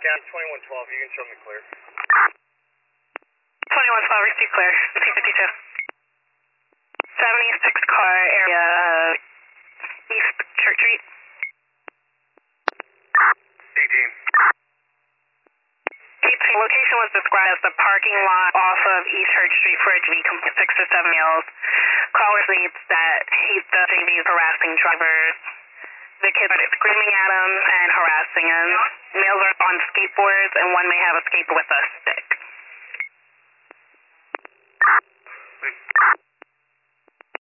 Yeah, 2112, you can show me clear. 2112, receive clear, 252. 76 car area, East Church Street. 18. Location was described as the parking lot off of East Church Street for a JV complete 6 to 7 meals. Caller states that the JV is harassing drivers. The kids started screaming at him and harassing him. Males are on skateboards and one may have a skateboard with a stick.